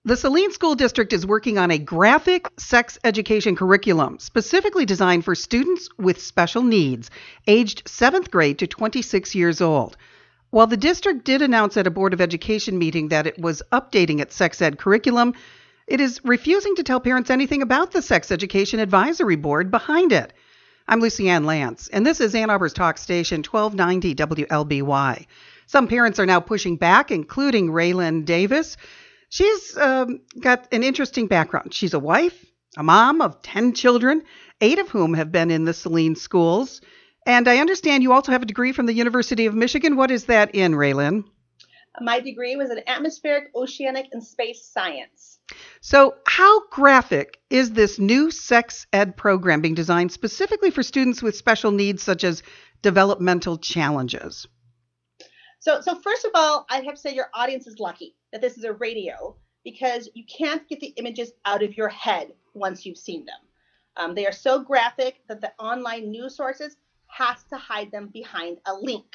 The Saline School District is working on a graphic sex education curriculum specifically designed for students with special needs, aged 7th grade to 26 years old. While the district did announce at a Board of Education meeting that it was updating its sex ed curriculum, it is refusing to tell parents anything about the Sex Education Advisory Board behind it. I'm Lucy Ann Lance, and this is Ann Arbor's Talk Station 1290 WLBY. Some parents are now pushing back, including Raylan Davis. She's got an interesting background. She's a wife, a mom of 10 children, 8 of whom have been in the Saline schools. And I understand you also have a degree from the University of Michigan. What is that in, Raylan? My degree was in atmospheric, oceanic, and space science. So how graphic is this new sex ed program being designed specifically for students with special needs such as developmental challenges? So first of all, I have to say your audience is lucky that this is a radio because you can't get the images out of your head once you've seen them. They are so graphic that the online news sources has to hide them behind a link.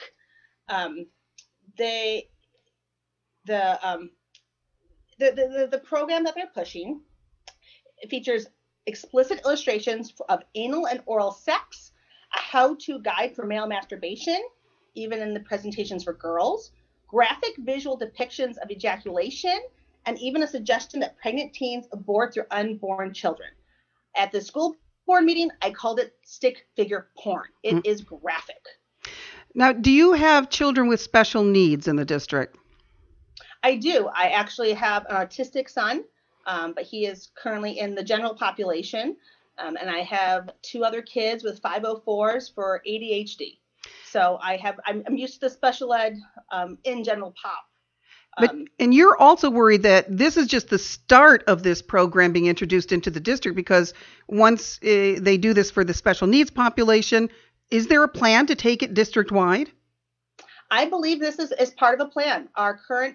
The program that they're pushing features explicit illustrations of anal and oral sex, a how-to guide for male masturbation, even in the presentations for girls, graphic visual depictions of ejaculation, and even a suggestion that pregnant teens abort their unborn children. At the school board meeting, I called it stick figure porn. It is graphic. Now, do you have children with special needs in the district? I do. I actually have an autistic son, but he is currently in the general population. And I have 2 other kids with 504s for ADHD. So I'm used to the special ed in general pop. And you're also worried that this is just the start of this program being introduced into the district, because once they do this for the special needs population, is there a plan to take it district-wide? I believe this is part of a plan. Our current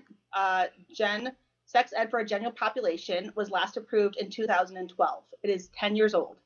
sex ed for a general population was last approved in 2012. It is 10 years old.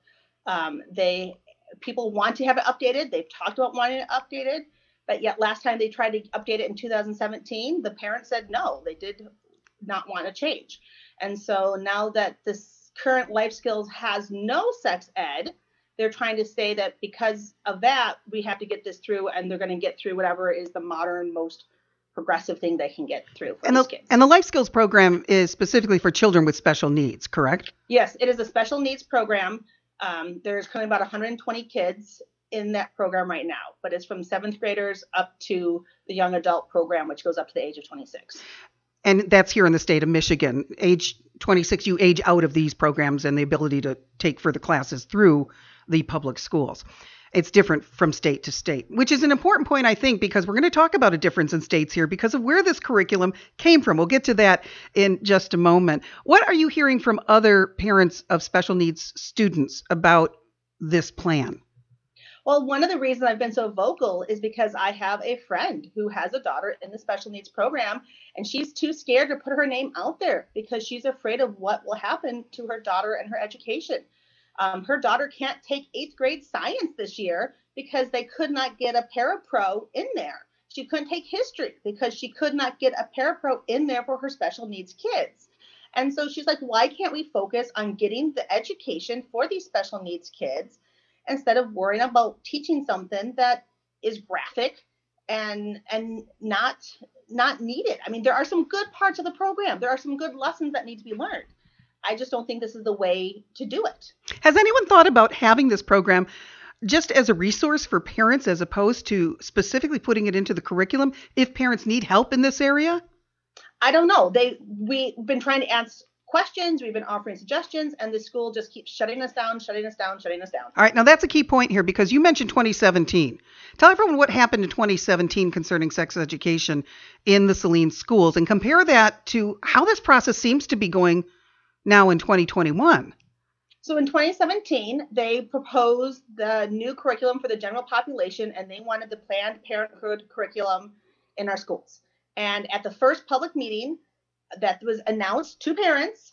People want to have it updated. They've talked about wanting it updated, but yet last time they tried to update it in 2017, the parents said no, they did not want to change. And so now that this current life skills has no sex ed, they're trying to say that because of that, we have to get this through, and they're going to get through whatever is the modern, most progressive thing they can get through for these kids. And the life skills program is specifically for children with special needs, correct? Yes, it is a special needs program. There's currently about 120 kids in that program right now, but it's from 7th graders up to the young adult program, which goes up to the age of 26. And that's here in the state of Michigan. Age 26, you age out of these programs and the ability to take further classes through the public schools. It's different from state to state, which is an important point, I think, because we're going to talk about a difference in states here because of where this curriculum came from. We'll get to that in just a moment. What are you hearing from other parents of special needs students about this plan? Well, one of the reasons I've been so vocal is because I have a friend who has a daughter in the special needs program, and she's too scared to put her name out there because she's afraid of what will happen to her daughter and her education. Her daughter can't take 8th grade science this year because they could not get a parapro in there. She couldn't take history because she could not get a parapro in there for her special needs kids. And so she's like, why can't we focus on getting the education for these special needs kids instead of worrying about teaching something that is graphic and not needed? I mean, there are some good parts of the program. There are some good lessons that need to be learned. I just don't think this is the way to do it. Has anyone thought about having this program just as a resource for parents as opposed to specifically putting it into the curriculum if parents need help in this area? I don't know. We've been trying to ask questions. We've been offering suggestions, and the school just keeps shutting us down. All right. Now, that's a key point here because you mentioned 2017. Tell everyone what happened in 2017 concerning sex education in the Saline schools and compare that to how this process seems to be going now in 2021. So in 2017, they proposed the new curriculum for the general population, and they wanted the Planned Parenthood curriculum in our schools. And at the first public meeting that was announced to parents,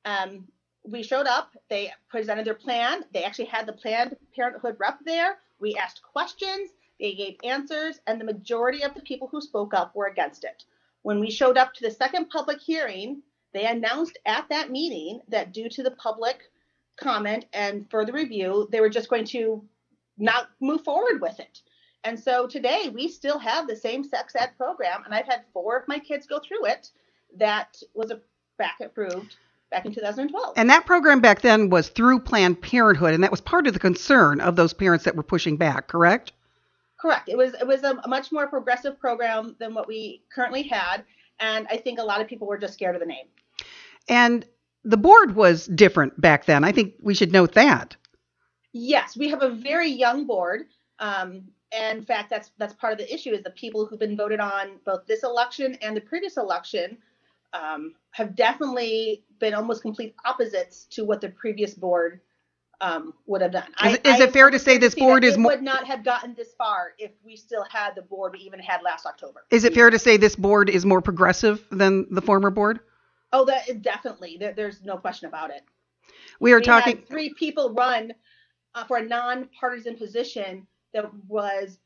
we showed up. They presented their plan. They actually had the Planned Parenthood rep there. We asked questions. They gave answers, and the majority of the people who spoke up were against it. When we showed up to the second public hearing, They announced at that meeting that due to the public comment and further review, they were just going to not move forward with it. And so today we still have the same sex ed program, and I've had 4 of my kids go through it. That was back approved back in 2012. And that program back then was through Planned Parenthood, and that was part of the concern of those parents that were pushing back, correct? Correct. It was a much more progressive program than what we currently had, and I think a lot of people were just scared of the name. And the board was different back then. I think we should note that. Yes, we have a very young board. And in fact, that's part of the issue is the people who've been voted on both this election and the previous election have definitely been almost complete opposites to what the previous board would have done. Is it fair to say this board is more? Would not have gotten this far if we still had the board we even had last October. Is it fair to say this board is more progressive than the former board? Oh, that is definitely. There's no question about it. We talking had 3 people run for a nonpartisan position that was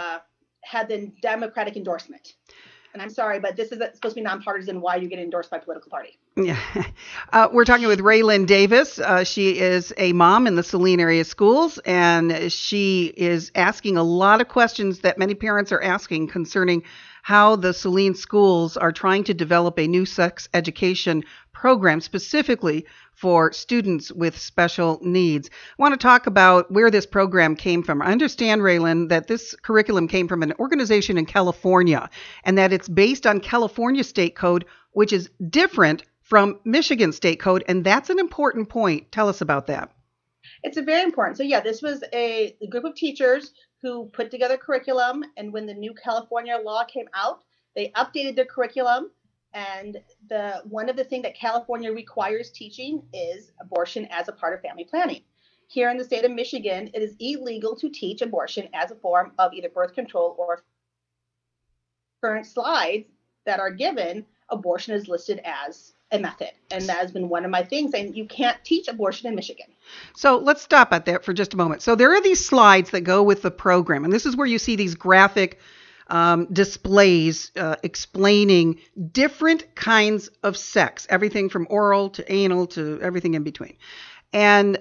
had the Democratic endorsement. And I'm sorry, but this is supposed to be nonpartisan. Why you get endorsed by a political party? Yeah. We're talking with Raylyn Davis. She is a mom in the Saline area schools, and she is asking a lot of questions that many parents are asking concerning how the Saline schools are trying to develop a new sex education program specifically for students with special needs. I want to talk about where this program came from. I understand, Raylyn, that this curriculum came from an organization in California and that it's based on California State Code, which is different from Michigan State Code, and that's an important point. Tell us about that. It's a very important. So yeah, this was a group of teachers who put together curriculum, and when the new California law came out, they updated their curriculum. And one of the things that California requires teaching is abortion as a part of family planning. Here in the state of Michigan, it is illegal to teach abortion as a form of either birth control or current slides that are given, abortion is listed as a method. And that has been one of my things, and you can't teach abortion in Michigan. So let's stop at that for just a moment. So there are these slides that go with the program, and this is where you see these graphic displays explaining different kinds of sex, everything from oral to anal to everything in between. And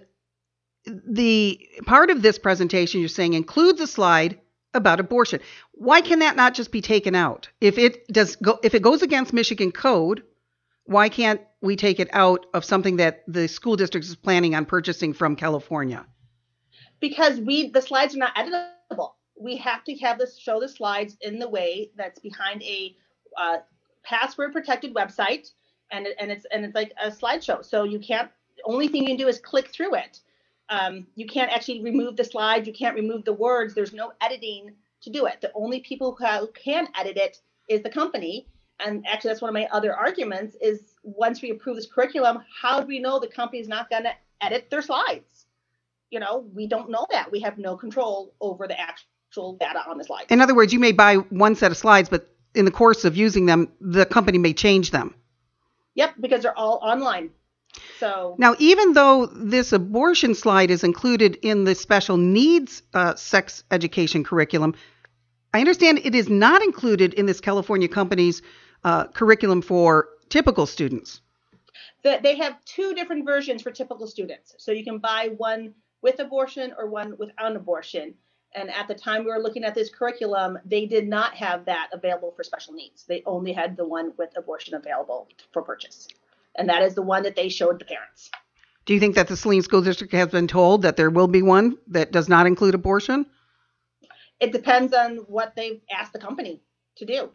the part of this presentation you're saying includes a slide about abortion. Why can that not just be taken out? If it goes against Michigan code, why can't we take it out of something that the school district is planning on purchasing from California? Because the slides are not editable. We have to show the slides in the way that's behind a password protected website, and it's like a slideshow. So you can't. The only thing you can do is click through it. You can't actually remove the slides. You can't remove the words. There's no editing to do it. The only people who can edit it is the company. And actually, that's one of my other arguments is once we approve this curriculum, how do we know the company is not going to edit their slides? We don't know that. We have no control over the actual data on the slides. In other words, you may buy one set of slides, but in the course of using them, the company may change them. Yep, because they're all online. So now, even though this abortion slide is included in the special needs sex education curriculum, I understand it is not included in this California company's curriculum for typical students. They have 2 different versions for typical students. So you can buy one with abortion or one without abortion. And at the time we were looking at this curriculum, they did not have that available for special needs. They only had the one with abortion available for purchase. And that is the one that they showed the parents. Do you think that the Saline School District has been told that there will be one that does not include abortion? It depends on what they've asked the company to do.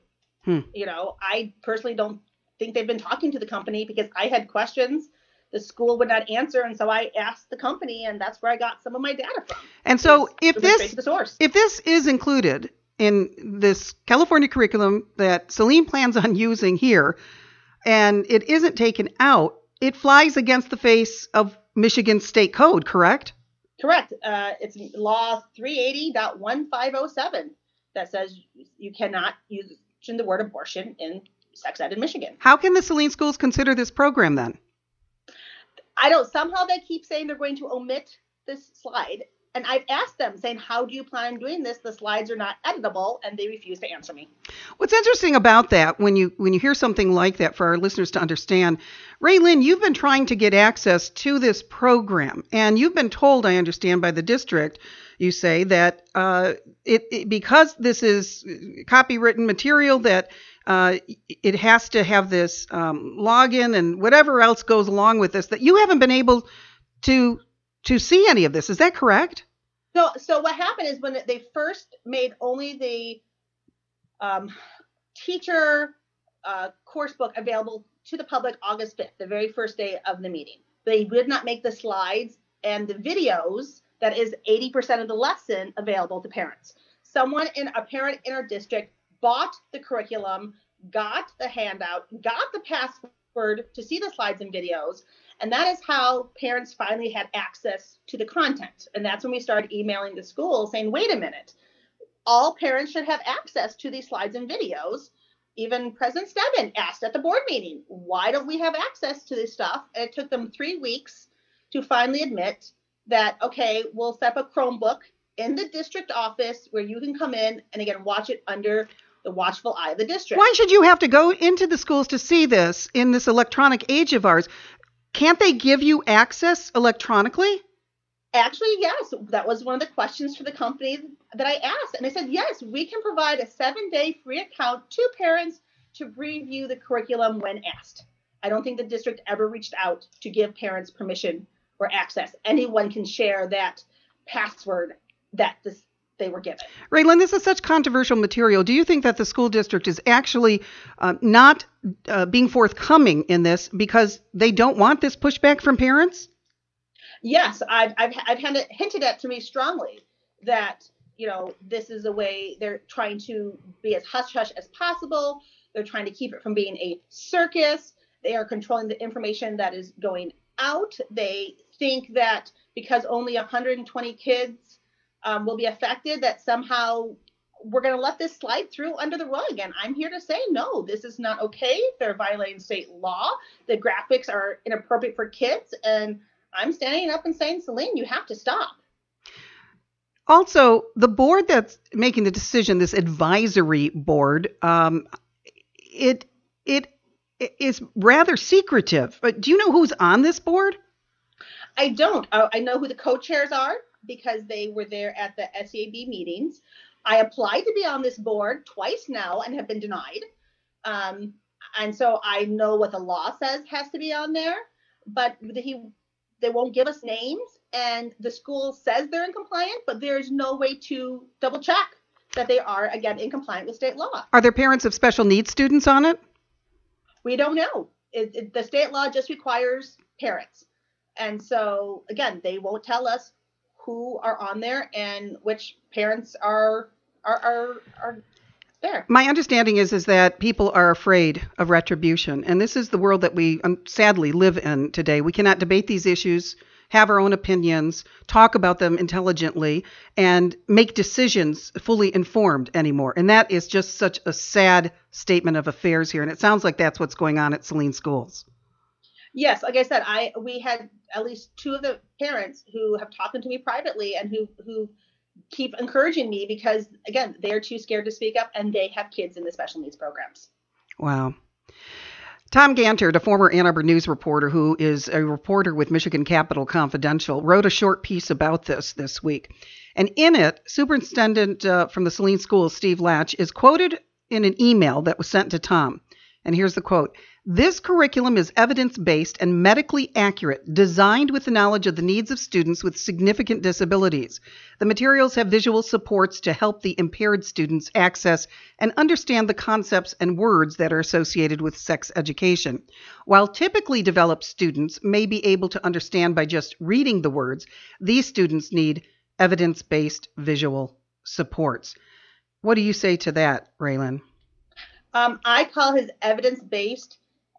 I personally don't think they've been talking to the company because I had questions. The school would not answer, and so I asked the company, and that's where I got some of my data from. And so if this is included in this California curriculum that Saline plans on using here, and it isn't taken out, it flies against the face of Michigan State Code, correct? Correct. It's Law 380.1507 that says you cannot use the word abortion in sex ed in Michigan. How can the Saline schools consider this program then? Somehow they keep saying they're going to omit this slide. And I've asked them saying, how do you plan on doing this? The slides are not editable, and they refuse to answer me. What's interesting about that, when you hear something like that, for our listeners to understand, Raylin, you've been trying to get access to this program, and you've been told, I understand, by the district, you say that because this is copywritten material, that it has to have this login and whatever else goes along with this, that you haven't been able to see any of this. Is that correct? So what happened is when they first made only the teacher course book available to the public August 5th, the very first day of the meeting. They did not make the slides and the videos, that is 80% of the lesson, available to parents. A parent in our district bought the curriculum, got the handout, got the password to see the slides and videos, and that is how parents finally had access to the content. And that's when we started emailing the school saying, wait a minute, all parents should have access to these slides and videos. Even President Stebbin asked at the board meeting, why don't we have access to this stuff? And it took them 3 weeks to finally admit that, okay, we'll set up a Chromebook in the district office where you can come in and, again, watch it under the watchful eye of the district. Why should you have to go into the schools to see this in this electronic age of ours? Can't they give you access electronically? Actually, yes. That was one of the questions for the company that I asked. And they said, yes, we can provide a 7-day free account to parents to review the curriculum when asked. I don't think the district ever reached out to give parents permission or access. Anyone can share that password that they were given. Raylin, this is such controversial material. Do you think that the school district is actually not being forthcoming in this because they don't want this pushback from parents? Yes, I've hinted at to me strongly that, this is a way they're trying to be as hush-hush as possible. They're trying to keep it from being a circus. They are controlling the information that is going out. They think that because only 120 kids will be affected, that somehow we're going to let this slide through under the rug. And I'm here to say, no, this is not okay. They're violating state law. The graphics are inappropriate for kids. And I'm standing up and saying, Celine, you have to stop. Also, the board that's making the decision, this advisory board, it is rather secretive. But do you know who's on this board? I don't. I know who the co-chairs are because they were there at the SEAB meetings. I applied to be on this board twice now and have been denied. And so I know what the law says has to be on there, but they won't give us names, and the school says they're in compliance, but there's no way to double check that they are, again, in compliance with state law. Are there parents of special needs students on it? We don't know. The state law just requires parents. And so, again, they won't tell us who are on there and which parents are there. My understanding is that people are afraid of retribution. And this is the world that we sadly live in today. We cannot debate these issues, have our own opinions, talk about them intelligently, and make decisions fully informed anymore. And that is just such a sad statement of affairs here. And it sounds like that's what's going on at Saline schools. Yes, like I said, we had at least 2 of the parents who have talked to me privately and who keep encouraging me because, again, they're too scared to speak up and they have kids in the special needs programs. Wow. Tom Gantert, a former Ann Arbor News reporter who is a reporter with Michigan Capital Confidential, wrote a short piece about this week. And in it, Superintendent from the Saline Schools, Steve Latch, is quoted in an email that was sent to Tom. And here's the quote. This curriculum is evidence-based and medically accurate, designed with the knowledge of the needs of students with significant disabilities. The materials have visual supports to help the impaired students access and understand the concepts and words that are associated with sex education. While typically developed students may be able to understand by just reading the words, these students need evidence-based visual supports. What do you say to that, Raylin? I call his evidence-based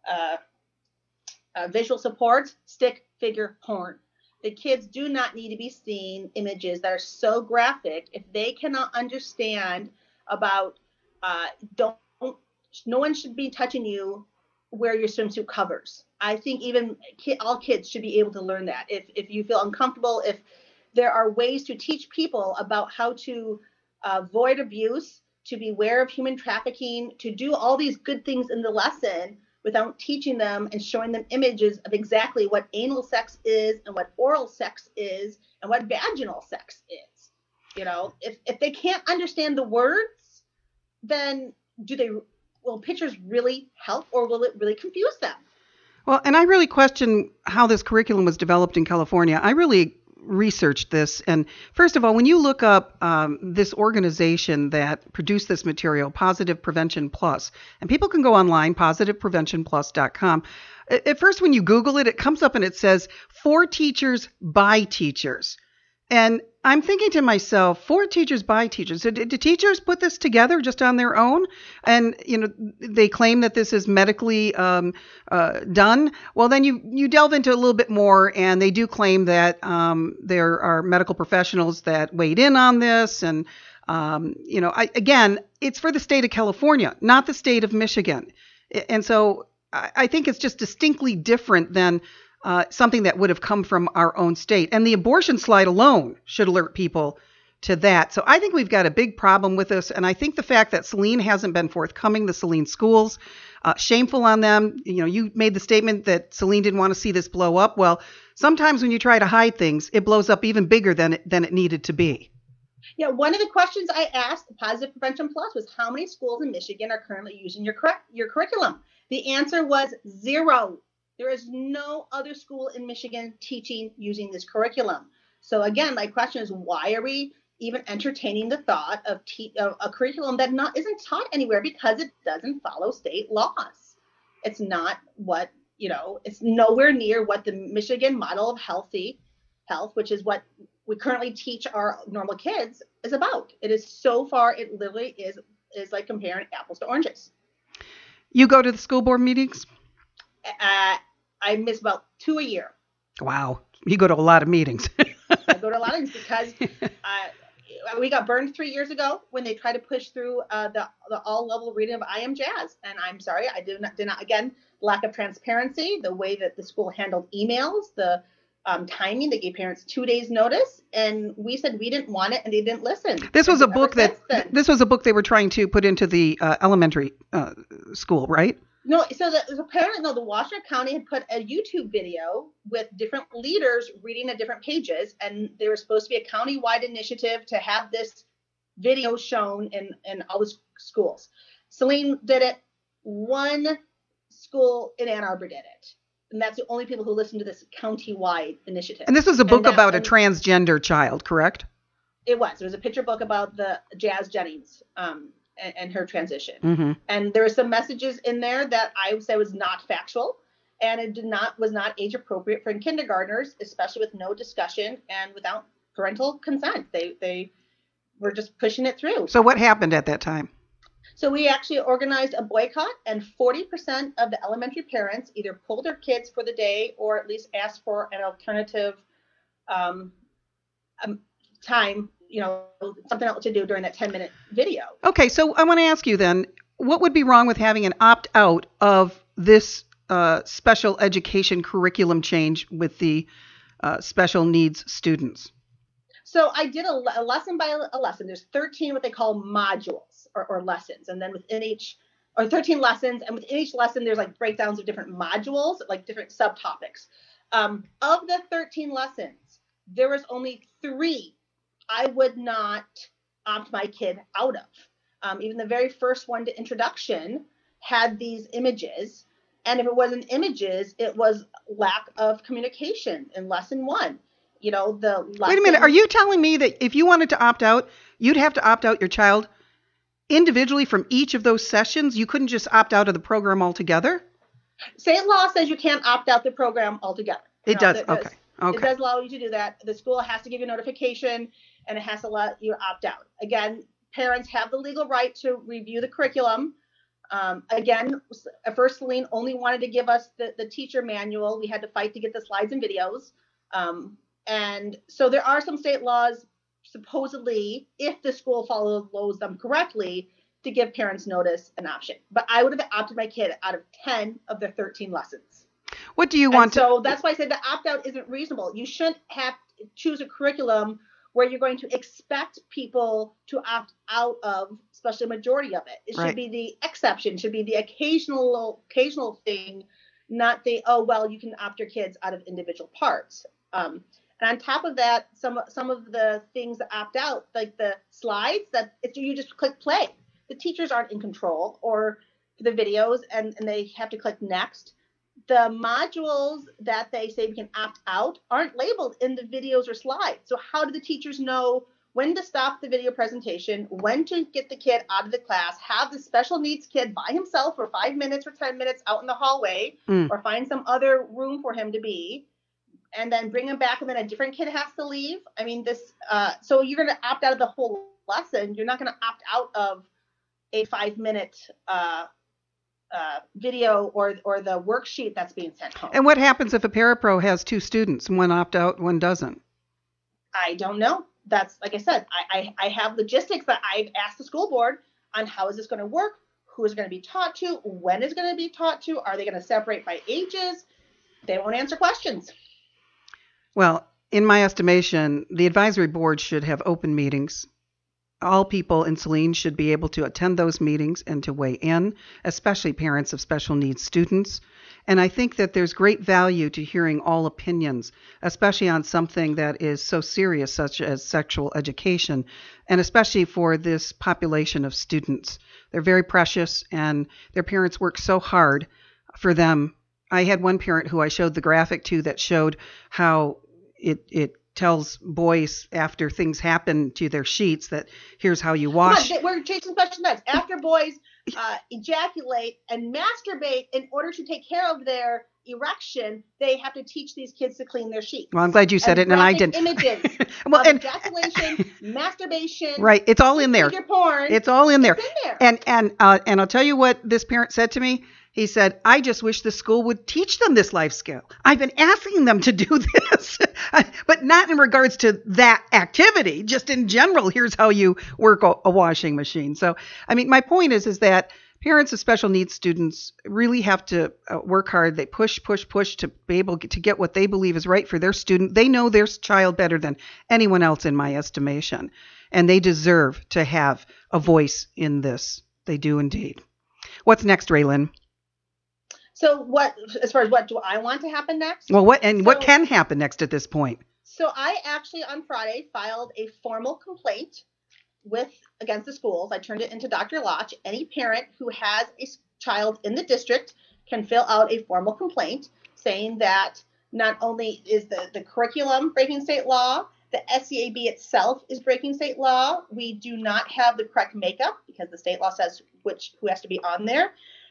visual supports stick figure porn. The kids do not need to be seeing images that are so graphic if they cannot understand about no one should be touching you where your swimsuit covers. I think even all kids should be able to learn that. If you feel uncomfortable, if there are ways to teach people about how to avoid abuse, to beware of human trafficking, to do all these good things in the lesson without teaching them and showing them images of exactly what anal sex is and what oral sex is and what vaginal sex is. You know, if they can't understand the words, then will pictures really help, or will it really confuse them? Well, and I really question how this curriculum was developed in California. I really researched this. And first of all, when you look up this organization that produced this material, Positive Prevention Plus, and people can go online, positivepreventionplus.com. At first, when you Google it, it comes up and it says, for teachers by teachers. And I'm thinking to myself, for teachers by teachers. Did teachers put this together just on their own? And, you know, they claim that this is medically done. Well, then you delve into a little bit more, and they do claim that there are medical professionals that weighed in on this. And, again, it's for the state of California, not the state of Michigan. And so I think it's just distinctly different than something that would have come from our own state. And the abortion slide alone should alert people to that. So I think we've got a big problem with this. And I think the fact that Saline hasn't been forthcoming, the Saline schools, shameful on them. You know, you made the statement that Saline didn't want to see this blow up. Well, sometimes when you try to hide things, it blows up even bigger than it needed to be. Yeah, one of the questions I asked the Positive Prevention Plus was, how many schools in Michigan are currently using your curriculum? The answer was 0. There is no other school in Michigan teaching using this curriculum. So again, my question is, why are we even entertaining the thought of a curriculum that isn't taught anywhere, because it doesn't follow state laws? It's not it's nowhere near what the Michigan model of health, which is what we currently teach our normal kids, is about. It is so far, it literally is like comparing apples to oranges. You go to the school board meetings? I miss about 2 a year. Wow. You go to a lot of meetings. I go to a lot of meetings because we got burned 3 years ago when they tried to push through the all-level reading of I Am Jazz. And I'm sorry, I did not, again, lack of transparency, the way that the school handled emails, the timing. They gave parents 2 days notice, and we said we didn't want it, and they didn't listen. This was a book they were trying to put into the elementary school, right? No, so apparently, the Washtenaw County had put a YouTube video with different leaders reading at different pages, and there was supposed to be a county-wide initiative to have this video shown in all the schools. Saline did it. One school in Ann Arbor did it. And that's the only people who listen to this county-wide initiative. And this is a book about a transgender child, correct? It was. There was a picture book about the Jazz Jennings and her transition. Mm-hmm. And there were some messages in there that I would say was not factual, and it was not age appropriate for kindergartners, especially with no discussion and without parental consent. They were just pushing it through. So what happened at that time? So we actually organized a boycott, and 40% of the elementary parents either pulled their kids for the day or at least asked for an alternative time, something else to do during that 10-minute video. Okay, so I want to ask you then, what would be wrong with having an opt-out of this special education curriculum change with the special needs students? So I did a lesson by a lesson. There's 13 what they call modules or lessons. And then within 13 lessons, and within each lesson, there's like breakdowns of different modules, like different subtopics. Of the 13 lessons, there was only 3 I would not opt my kid out of. Even the very first one, the introduction, had these images. And if it wasn't images, it was lack of communication in lesson 1. Wait a minute. Are you telling me that if you wanted to opt out, you'd have to opt out your child individually from each of those sessions? You couldn't just opt out of the program altogether? State law says you can't opt out the program altogether. It does. Okay. It does allow you to do that. The school has to give you notification, and it has to let you opt out. Again, parents have the legal right to review the curriculum. Again, at first, Saline only wanted to give us the teacher manual. We had to fight to get the slides and videos. And so there are some state laws, supposedly, if the school follows them correctly, to give parents notice and option. But I would have opted my kid out of 10 of the 13 lessons. What do you want So that's why I said the opt-out isn't reasonable. You shouldn't have, choose a curriculum where you're going to expect people to opt out of, especially a majority of it. It Right. should be the exception, should be the occasional thing, not the, oh, well, you can opt your kids out of individual parts. And on top of that, some of the things that opt out, like the slides, that if you just click play, the teachers aren't in control, or the videos, and they have to click next. The modules that they say we can opt out aren't labeled in the videos or slides. So how do the teachers know when to stop the video presentation, when to get the kid out of the class, have the special needs kid by himself for 5 minutes or 10 minutes out in the hallway, or find some other room for him to be, and then bring him back, and then a different kid has to leave? I mean, so you're going to opt out of the whole lesson. You're not going to opt out of a 5-minute video or the worksheet that's being sent home. And what happens if a parapro has 2 students, one opt out, one doesn't? I don't know. That's, like I said, I have logistics that I've asked the school board on how is this going to work, who is going to be taught to, when is going to be taught to, are they going to separate by ages? They won't answer questions. Well, in my estimation, the advisory board should have open meetings. All people in Saline should be able to attend those meetings and to weigh in, especially parents of special needs students. And I think that there's great value to hearing all opinions, especially on something that is so serious, such as sexual education, and especially for this population of students. They're very precious, and their parents work so hard for them. I had one parent who I showed the graphic to that showed how it tells boys after things happen to their sheets that here's how you wash. We're chasing question next. After boys ejaculate and masturbate, in order to take care of their erection, they have to teach these kids to clean their sheets. Well, I'm glad you said it, and I didn't. Images well, of ejaculation, masturbation. Right, it's all in there. Porn, it's all in there. It's in there. And I'll tell you what this parent said to me. He said, I just wish the school would teach them this life skill. I've been asking them to do this, but not in regards to that activity, just in general. Here's how you work a washing machine. So, I mean, my point is that parents of special needs students really have to work hard. They push to be able to get what they believe is right for their student. They know their child better than anyone else, in my estimation, and they deserve to have a voice in this. They do indeed. What's next, Raylyn? So as far as what do I want to happen next? Well, what can happen next at this point? So I actually on Friday filed a formal complaint against the schools. I turned it into Dr. Lotch. Any parent who has a child in the district can fill out a formal complaint saying that not only is the curriculum breaking state law, the SEAB itself is breaking state law. We do not have the correct makeup because the state law says who has to be on there.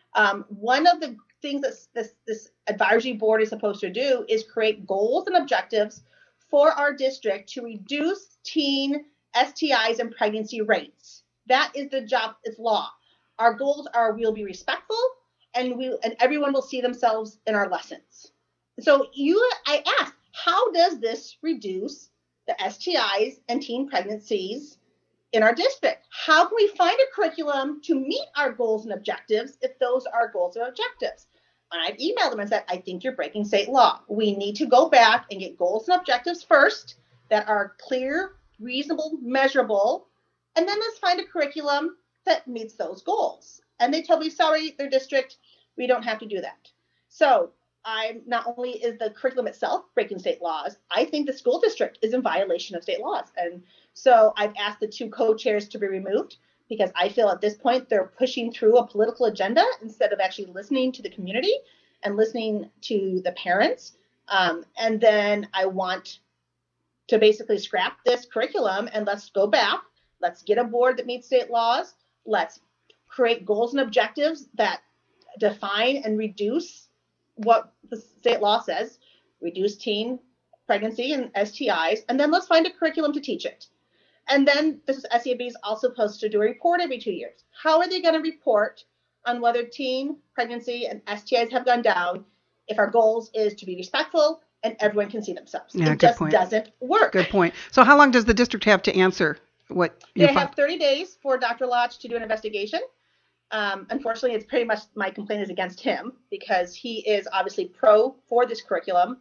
One of the things that this advisory board is supposed to do is create goals and objectives for our district to reduce teen STIs and pregnancy rates. That is the job. It's law. Our goals are we'll be respectful and everyone will see themselves in our lessons. So I asked, how does this reduce the STIs and teen pregnancies in our district? How can we find a curriculum to meet our goals and objectives if those are goals and objectives? And I've emailed them and said, I think you're breaking state law. We need to go back and get goals and objectives first that are clear, reasonable, measurable, and then let's find a curriculum that meets those goals. And they told me, sorry, their district, we don't have to do that. So not only is the curriculum itself breaking state laws, I think the school district is in violation of state laws. And so I've asked the 2 co-chairs to be removed because I feel at this point they're pushing through a political agenda instead of actually listening to the community and listening to the parents. And then I want to basically scrap this curriculum and let's go back. Let's get a board that meets state laws. Let's create goals and objectives that define and reduce what the state law says, reduce teen pregnancy and STIs, and then let's find a curriculum to teach it. And then this SEAB is also supposed to do a report every 2 years. How are they going to report on whether teen pregnancy and STIs have gone down if our goals is to be respectful and everyone can see themselves? Yeah, it just doesn't work. Good point. So how long does the district have to answer what you They have 30 days for Dr. Lotch to do an investigation. Unfortunately, it's pretty much my complaint is against him because he is obviously for this curriculum.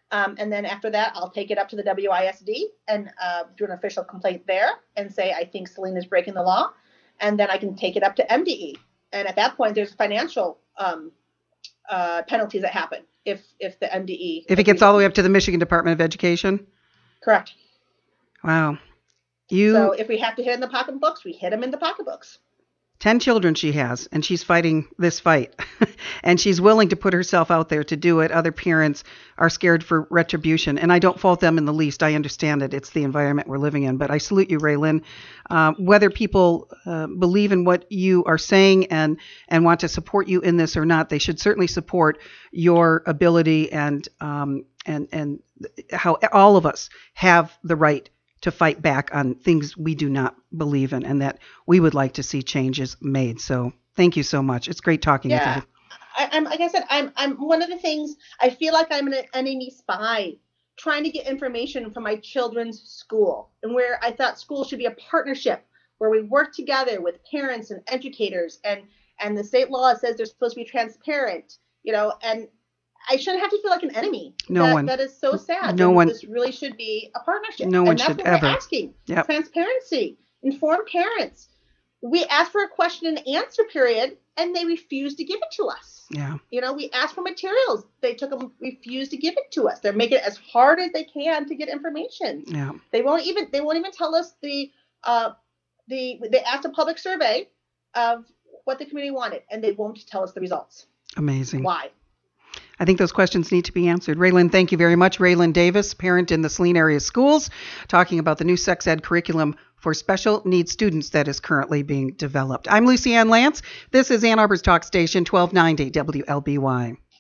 And then after that, I'll take it up to the WISD and do an official complaint there and say, I think Celine is breaking the law. And then I can take it up to MDE. And at that point, there's financial penalties that happen if the MDE. If it gets all the way up to the Michigan Department of Education? Correct. Wow. So if we have to hit in the pocketbooks, we hit them in the pocketbooks. 10 children she has, and she's fighting this fight. And she's willing to put herself out there to do it. Other parents are scared for retribution, and I don't fault them in the least. I understand it. It's the environment we're living in. But I salute you, Raylin. Whether people believe in what you are saying and want to support you in this or not, they should certainly support your ability and how all of us have the right to fight back on things we do not believe in and that we would like to see changes made. So thank you so much. It's great talking with you. I'm like I said, I'm one of the things, I feel like I'm an enemy spy trying to get information from my children's school, and where I thought school should be a partnership where we work together with parents and educators, and the state law says they're supposed to be transparent, and I shouldn't have to feel like an enemy. That is so sad. This really should be a partnership. No one should ever. We're asking. Yep. Transparency. Inform parents. We asked for a question and answer period, and they refused to give it to us. Yeah. We asked for materials. They refused to give it to us. They're making it as hard as they can to get information. Yeah. They won't even tell us they asked a public survey of what the community wanted, and they won't tell us the results. Amazing. Why? I think those questions need to be answered. Raylin, thank you very much. Raylin Davis, parent in the Saline area schools, talking about the new sex ed curriculum for special needs students that is currently being developed. I'm Lucy Ann Lance. This is Ann Arbor's Talk Station, 1290 WLBY.